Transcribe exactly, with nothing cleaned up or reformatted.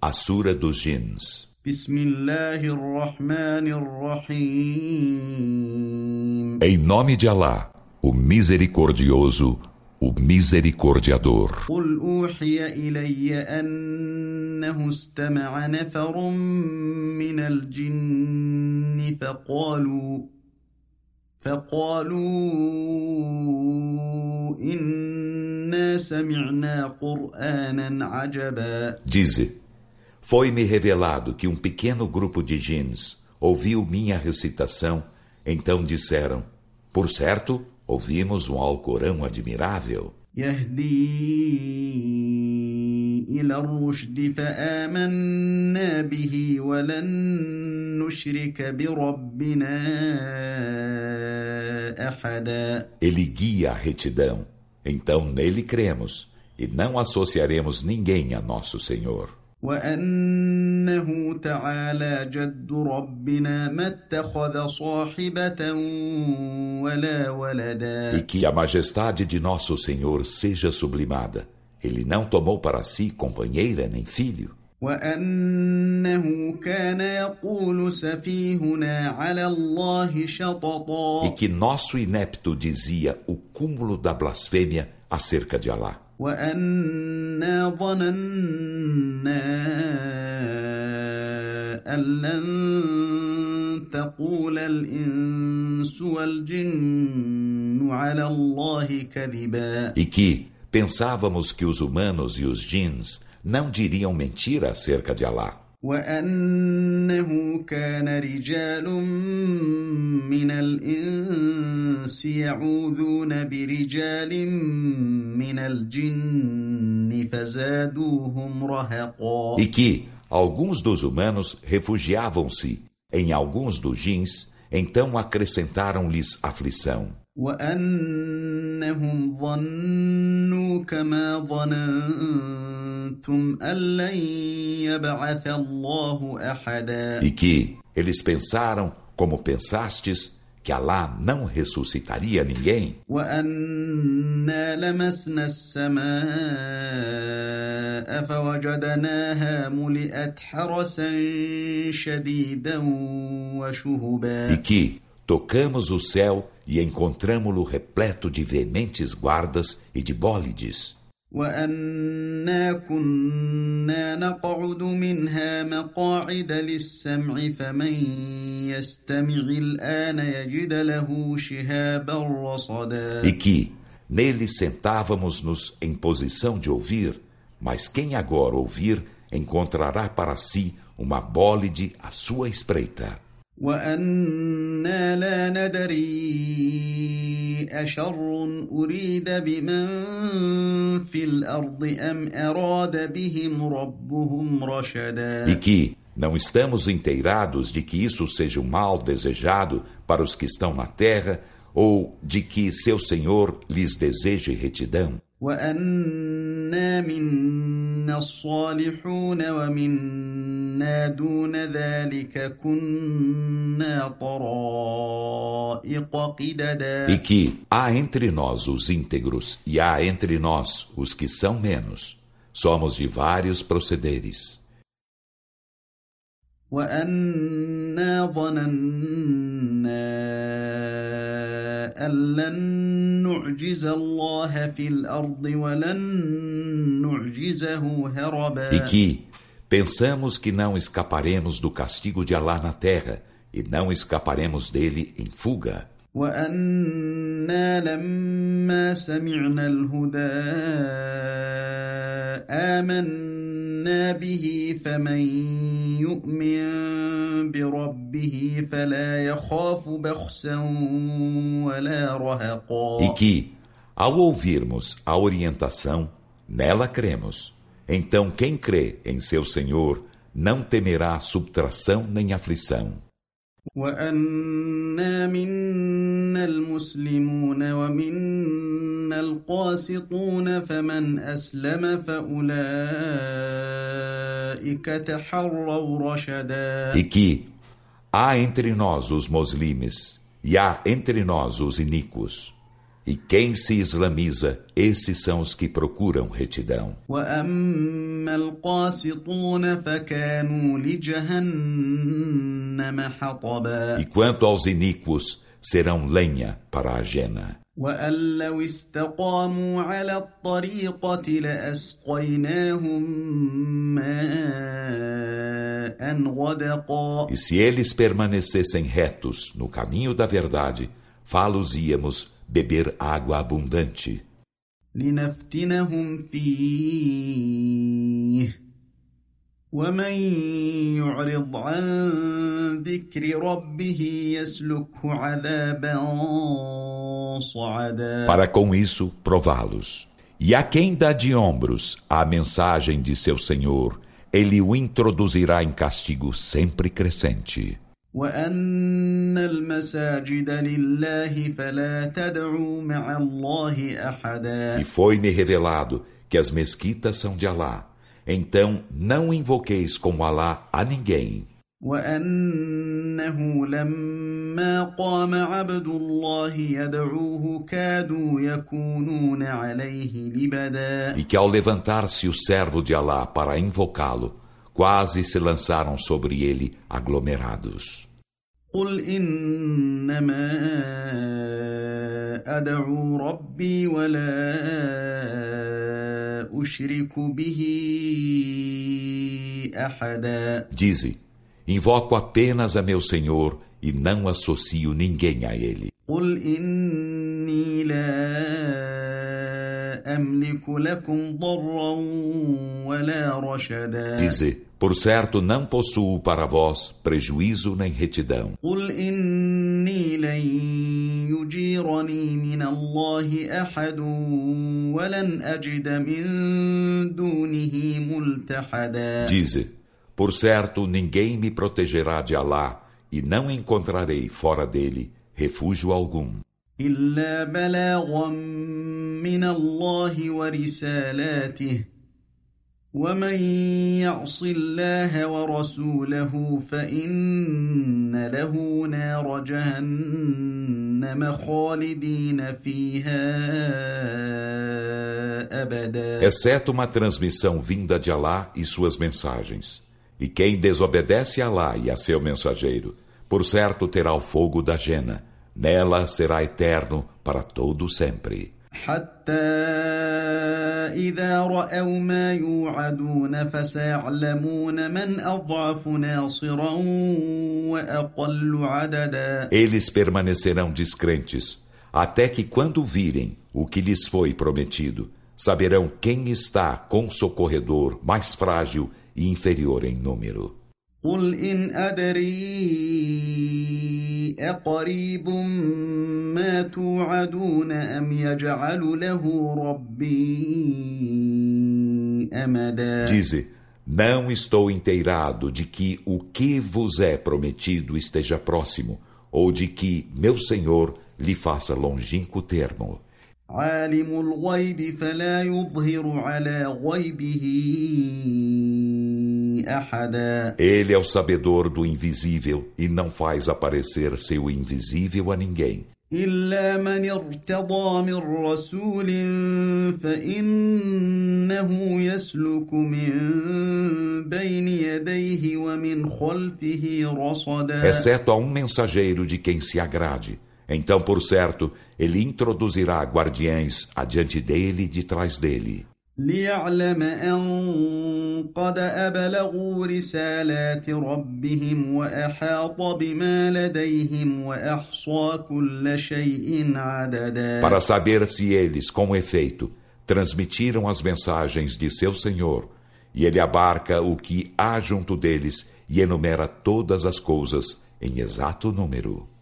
A Sura dos Jins. Bismillahirrahmanirrahim. Em nome de Alá, o Misericordioso, o Misericordiador. قل أوحي إلي أنه استمع نفر من الجن فقالوا فقالوا إنا سمعنا قرآنا عجبا. Dize, foi-me revelado que um pequeno grupo de jins ouviu minha recitação, então disseram, por certo, ouvimos um Alcorão admirável. يهدي إلى الرشد فآمنا به ولن نشرك بربنا أحدا. Ele guia a retidão, então nele cremos, e não associaremos ninguém a nosso Senhor. وأنه تعالى جد ربنا ما اتخذ صاحبة ولا ولدا. E que a majestade de nosso Senhor seja sublimada. Ele não tomou para si companheira nem filho. وأنه كان يقول سفيهنا على الله شططا. E que nosso inepto dizia o cúmulo da blasfêmia acerca de Alá. وأنا ظننا أن لن تقول الإنس والجن على الله كذبا. E que pensávamos que os humanos e os jins não diriam mentira acerca de Alá. وأنه كان رجال من الإنس يعوذون برجال من الجن فزادوهم رهقا. E que alguns dos humanos refugiavam-se em alguns dos jins, então acrescentaram-lhes aflição. وأنهم ظنوا كما ظننتم أن لن يبعث الله أحدا. E que eles pensaram, como pensastes, que Alá não ressuscitaria ninguém. وأنا لمسنا السماء فوجدناها ملئت حرسا شديدا وشهبا. E que tocamos o céu e encontramo-lo repleto de veementes guardas e de bólides. وأنا كنا نقعد منها مقاعد للسمع فمن يستمع الآن يجد له شهابا رصدا. E que nele sentávamos-nos em posição de ouvir, mas quem agora ouvir encontrará para si uma bólide à sua espreita. وأنا لا ندري أشر أريد بمن في الأرض أم أراد بهم ربهم رشدا. E que não estamos inteirados de que isso seja um mal desejado para os que estão na terra ou de que seu Senhor lhes deseje retidão. وأنا منا الصالحون ومنا دون ذلك كنا طرائق قددا. E que há entre nós os íntegros e há entre nós os que são menos. Somos de vários procederes. وأنا ظننا أن لن نعجز الله في الأرض ولن نعجزه هربا. E que pensamos que não escaparemos do castigo de Alá na terra e não escaparemos dele em fuga. وأنا لما سمعنا الهدى آمنا به فمن يؤمن بربه فلا يخاف بخسا ولا رهقا. E que, ao ouvirmos a orientação, nela cremos. Então quem crê em seu Senhor não temerá subtração nem aflição. وأنا منا المسلمون ومنا القاسطون فمن أسلم فأولئك تحروا رشدا. E que há entre nós os muslimes e há entre nós os iníquos. E quem se islamiza, esses são os que procuram retidão. وأما القاسطون فكانوا لجهنم حطبا E quanto aos iníquos, serão lenha para a jena. وأن لو استقاموا على الطريقة لأسقيناهم ماء غدقا E se eles permanecessem retos no caminho da verdade, fá-los-íamos beber água abundante, لنفتنهم فيه ومن يعرض عن ذكر ربه يسلكه عذابا صعدا para com isso prová-los. E a quem dá de ombros à mensagem de seu Senhor, ele o introduzirá em castigo sempre crescente. وأن المساجد لله فلا تدعوا مع الله أحدا E foi-me revelado que as mesquitas são de Alá. Então não invoqueis como Alá a ninguém. وأنه لما قام عبد الله يدعوه كادوا يكونون عليه لبدا E que ao levantar-se o servo de Alá para invocá-lo, quase se lançaram sobre ele aglomerados. قل إنما أدعو ربي ولا أشرك به أحدا Dize, invoco apenas a meu Senhor e não associo ninguém a ele. قل إني لا أملك لكم ضرا ولا رشدا Dize, por certo não possuo para vós prejuízo nem retidão. قل إني لن يجيرني من الله أحد ولن أجد من دونه ملتحدا Dize, por certo ninguém me protegerá de Alá e não encontrarei fora dele refúgio algum. إلا بلاغا من الله ورسالاته ومن يعص الله ورسوله فإن له نار جهنم خالدين فيها أبدا Exceto uma transmissão vinda de Alá e suas mensagens. E quem desobedece a Alá e a seu mensageiro, por certo terá o fogo da jena. Nela será eterno para todo sempre. حتى إذا رأوا ما يوعدون فسيعلمون من أضعف ناصرا وأقل عددا Eles permanecerão descrentes, até que quando virem o que lhes foi prometido, saberão quem está com socorredor mais frágil e inferior em número. قل إن أدري أقريب ما توعدون أم يجعل له ربي أمدا Dize, não estou inteirado de que o que vos é prometido esteja próximo, ou de que meu Senhor lhe faça longínquo termo. عالم الغيب فلا يظهر على غيبه أحدا Ele é o sabedor do invisível e não faz aparecer seu invisível a ninguém. إلا من ارتضى من رسول فإنه يسلك من بين يديه ومن خلفه رصدا Exceto a um mensageiro de quem se agrade. Então, por certo, ele introduzirá guardiães adiante dele e de trás dele. ليعلم أن قد أبلغوا رسالات ربهم وأحاط بما لديهم وأحصى كل شيء عددا Para saber se eles, com efeito, transmitiram as mensagens de seu Senhor, e ele abarca o que há junto deles e enumera todas as coisas em exato número.